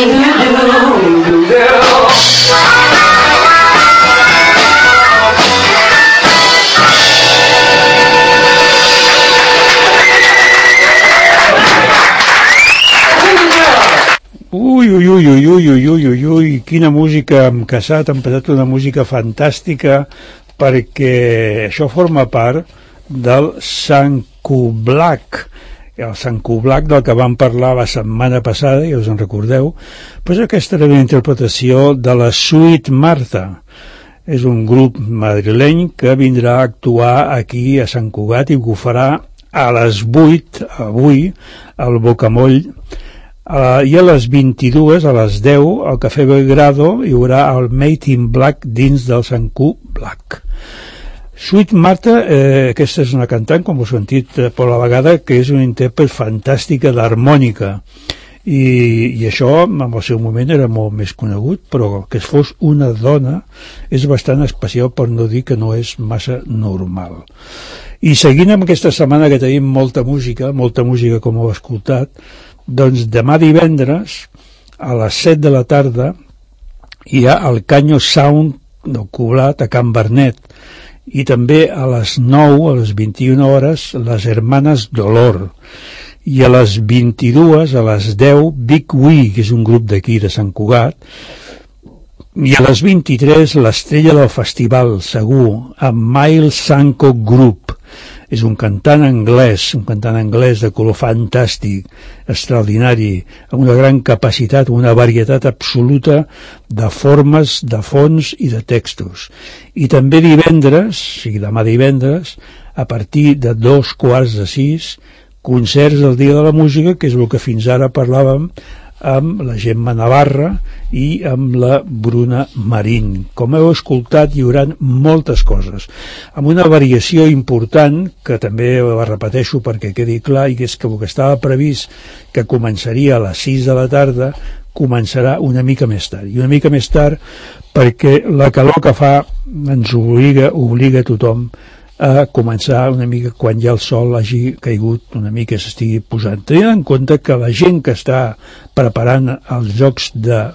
thing you do, girl. Ui, quina música hem casat, hem passat una música fantàstica, perquè això forma part del Sant Cublac, el Sant Cublac del que vam parlar la setmana passada, ja us en recordeu. Pues aquesta era una interpretació de la Sweet Martha. És un grup madrileny que vindrà a actuar aquí a Sant Cugat i ho farà a les 8 avui al Bocamoll. I a les 22, a les 10, al Cafè Belgrado hi haurà el Made in Black dins del Sant Cublac. Sweet Martha, aquesta és una cantant, com us he sentit per la vegada, que és una intèrpret fantàstica d'harmònica. I això en el seu moment era molt més conegut, però que es fos una dona és bastant especial, per no dir que no és massa normal. I seguint amb aquesta setmana que tenim molta música com heu escoltat, doncs demà divendres a les 7 de la tarda hi ha el Canyo Sound del Cublat a Can Bernet, i també a les 9, a les 21 hores, les Hermanes Dolor, i a les 22, a les 10, Big Wee, que és un grup d'aquí de Sant Cugat, i a les 23, l'estrella del festival, segur, amb Miles Sanko Group. És un cantant anglès de color fantàstic, extraordinari, amb una gran capacitat, una varietat absoluta de formes, de fons i de textos. I també divendres, o sigui demà divendres, a partir de 5:15, concerts del Dia de la Música, que és el que fins ara parlàvem amb la Gemma Navarra i amb la Bruna Marín. Com heu escoltat, hi haurà moltes coses, amb una variació important, que també la repeteixo perquè quedi clar, i és que el que estava previst que començaria a les 6 de la tarda començarà una mica més tard, i una mica més tard perquè la calor que fa ens obliga a tothom a començar una mica quan ja el sol hagi caigut una mica, s'estigui posant. Tenint en compte que la gent que està preparant els jocs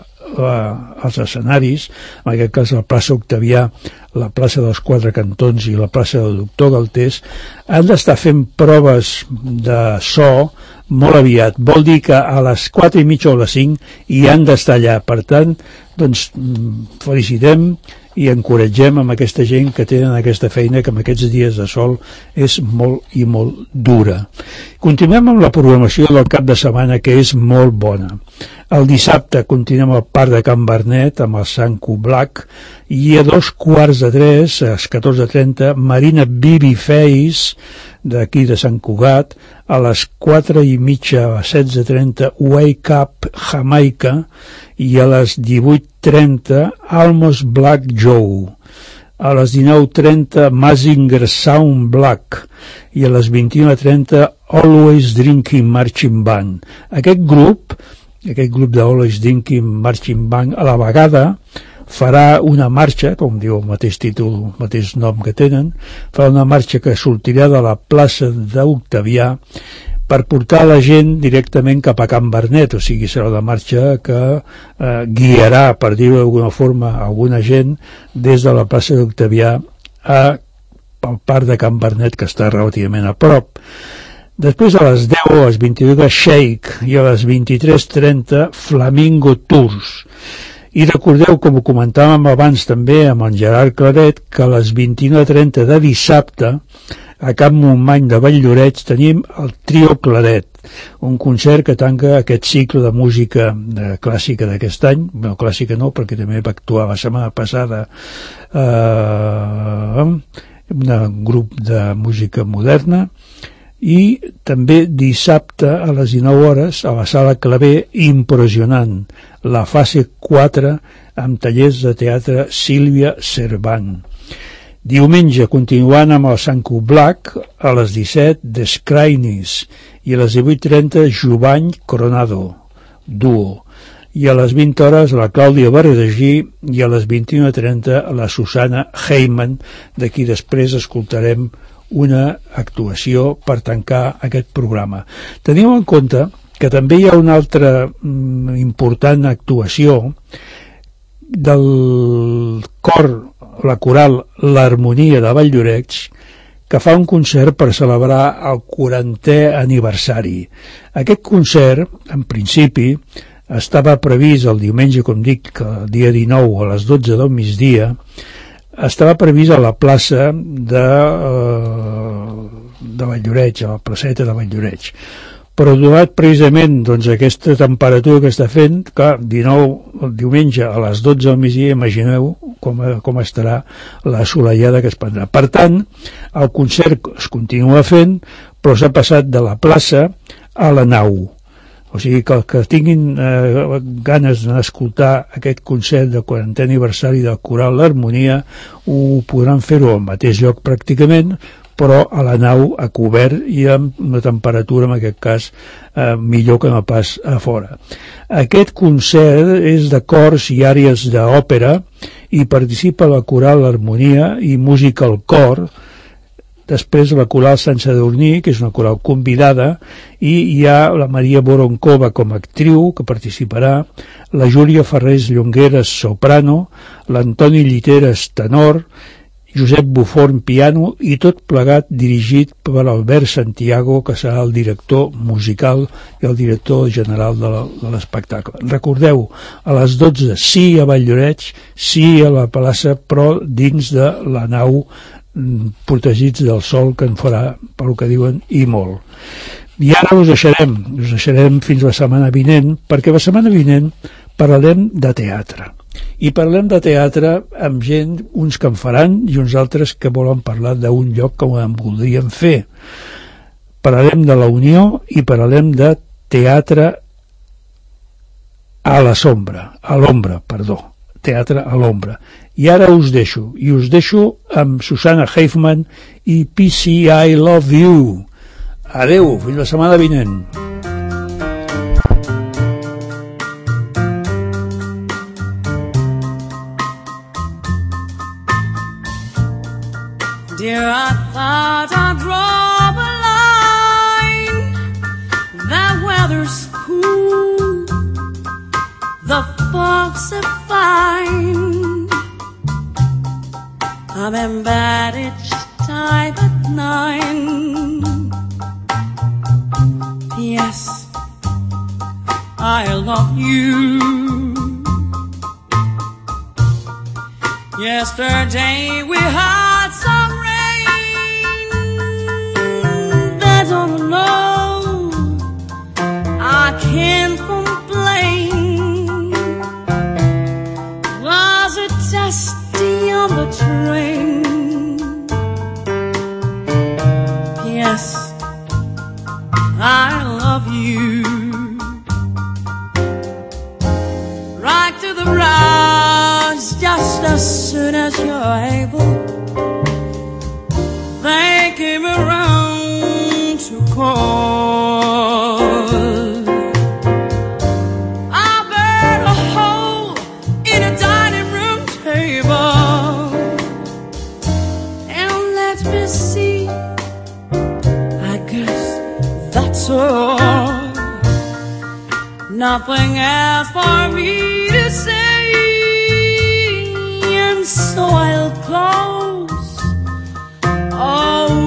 els escenaris, en aquest cas la plaça Octavià, la plaça dels Quatre Cantons i la plaça del Doctor Galtés, han d'estar fent proves de so molt aviat. Vol dir que a les 4:30 o a les 5 hi han d'estar allà. Per tant, doncs, felicitem i encoratgem amb aquesta gent que tenen aquesta feina, que en aquests dies de sol és molt i molt dura. Continuem amb la programació del cap de setmana, que és molt bona. El dissabte continuem al Parc de Can Bernet amb el Sant Cublac, i a 2:15, a les 14:30, Marina Babyface d'aquí de Sant Cugat, a les 4:30, a les 16:30, Wake Up Jamaica, i a les 18:30 Almost Black Joe, a les 19:30 Mazinger Sound Black, i a les 21:30 Always Drinking Marching Band. Aquest grup de Always Drinking Marching Band a la vegada farà una marxa, com diu el mateix títol, el mateix nom que tenen, farà una marxa que sortirà de la plaça d'Octavià per portar la gent directament cap a Can Bernet, o sigui, serà una marxa que guiarà, per dir-ho d'alguna forma, alguna gent des de la plaça d'Octavià al Parc de Can Bernet, que està relativament a prop. Després a les 10 a les 22 Shake, i a les 23:30 Flamingo Tours. I recordeu, com ho comentàvem abans també amb en Gerard Claret, que a les 21:30 de dissabte a Can Montmany de Valldoreix tenim el Trio Claret, un concert que tanca aquest cicle de música clàssica d'aquest any. No, clàssica no, perquè també va actuar la setmana passada un grup de música moderna. I també dissabte a les 19 hores a la Sala Clavé, Impressionant, la fase 4 amb tallers de teatre Sílvia Cervant. Diumenge, continuant amb el Sant Cublac, a les 17 The Scrinis, i a les 18:30 Jovany Coronado, duo, i a les 20 hores la Clàudia Verdagí, i a les 21:30 la Susana Heyman, d'aquí després escoltarem una actuació per tancar aquest programa. Teniu en compte que també hi ha una altra important actuació del cor, la coral L'Harmonia de Valldoreix, que fa un concert per celebrar el 40è aniversari. Aquest concert, en principi, estava previst el diumenge, com dic, el dia 19 a les 12 del migdia, estava previst a la plaça de Valldoreix, a la placeta de Valldoreix. Però donat precisament doncs, aquesta temperatura que està fent, que 19 el diumenge a les 12 del migdia, imagineu com estarà la assolellada que es prendrà. Per tant, el concert es continua fent, però s'ha passat de la plaça a la nau. O sigui que els que tinguin ganes d'escoltar aquest concert del 40è aniversari del coral L'Harmonia ho podran fer-ho al mateix lloc pràcticament, però a la nau a cobert i amb una temperatura, en aquest cas, millor que no pas a fora. Aquest concert és de cors i àrees d'òpera i participa la coral L'Harmonia i música al cor. Després la coral Sant Sadurní, que és una coral convidada, i hi ha la Maria Boronkova com a actriu, que participarà, la Júlia Ferrés Llongueres, soprano, l'Antoni Lliteres, tenor, Josep Buforn, piano, i tot plegat dirigit per Albert Santiago, que serà el director musical i el director general de l'espectacle. Recordeu, a les 12, sí a Valldoreix, sí a la plaça, però dins de la nau, protegits del sol que en farà, pel que diuen, i molt. I ara us deixarem fins la setmana vinent, perquè la setmana vinent parlarem de teatre. I parlem de teatre amb gent, uns que en faran i uns altres que volen parlar d'un lloc que en voldrien fer. Parlarem de la Unió i parlarem de teatre a l'ombra, teatre a l'ombra. I ara us deixo amb Susanna Hoffman i PC I Love You. Adeu, fins la setmana vinent. Dear, I thought I'd draw a line. The weather's cool, the folks are fine. I'm in bed each time at 9. Yes, I love you. Yesterday we had some rain. That's all I know. I can't complain. Was it dusty on the train? Yes, I love you. Right to the roads just as soon as you're able. They came around to call. I burned a hole in a dining room table. And let me see, I guess that's all. Nothing else for me to say, and so I'll close. Oh,